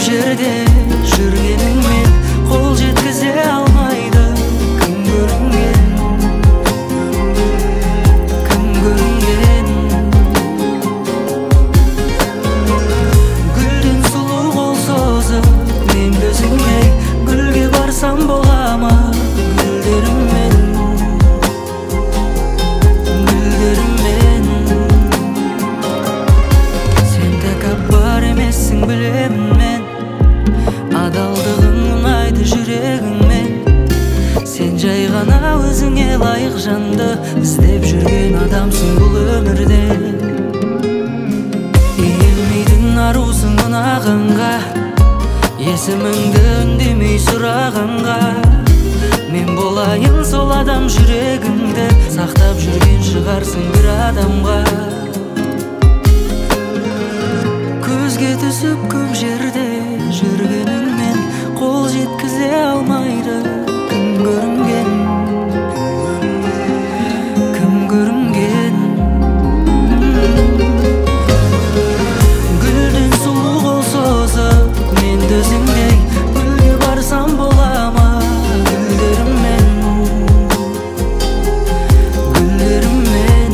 жерде жүргеніңмен қол жеткізе алмайды кім көрінген, кім көрінген. Гүлден сұлу қол созып мен өзіңе, гүлге барсам бола ма гүлдеріммен, гүлдеріммен. Сен тәкаппар емессің білемін мен, адалдығың ұнайды жүрегіңмен. Сен жай ғана өзіңе лайық жанды іздеп жүрген адамсың бұл өмірде. Иілмейтін арусың ұнағанға, есіміңді үндемей сұрағанға. Мен болайын сол адам, жүрегіңді сақтап жүрген шығарсың бір адамға. Көзге түсіп көп жерде жүргеніңмен қол жеткізе алмайды кім көрінген, кім көрінген. Гүлден сұлу қол созып мен өзіңдей, гүлге барсам бола ма гүлдеріммен, гүлдеріммен.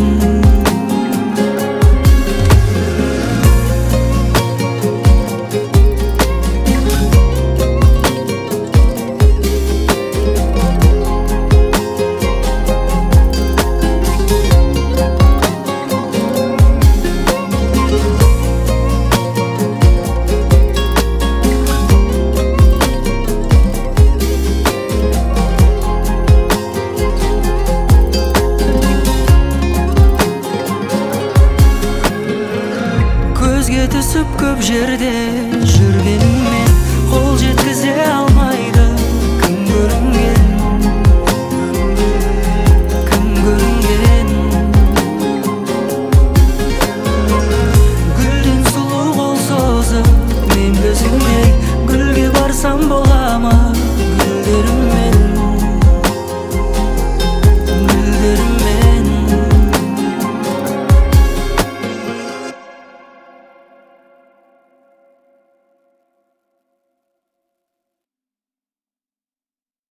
Көзге түсіп көп жерде